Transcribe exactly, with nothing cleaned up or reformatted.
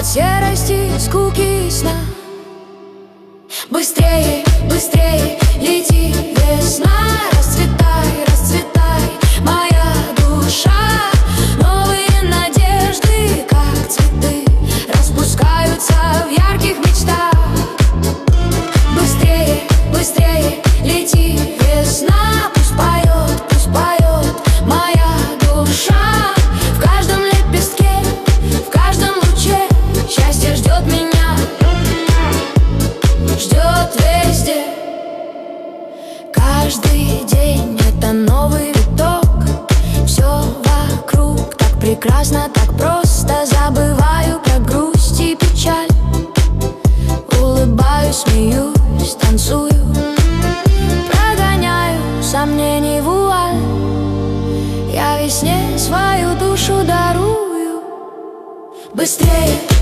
от серости, скуки и сна. Быстрее, быстрее лети, весна. Расцветай, расцветай, моя душа. Новые надежды, как цветы, распускаются в ярких мечтах. Быстрее, быстрее лети, весна. Пусть поет, пусть поет моя душа. В каждом лепестке, в каждом луче счастье ждет меня, ждет везде. Каждый день это новый виток. Все вокруг так прекрасно, так просто. Забываю про грусть и печаль. Улыбаюсь, смеюсь, танцую, прогоняю сомнений вуаль. Я весне свою душу дарую. Быстрее,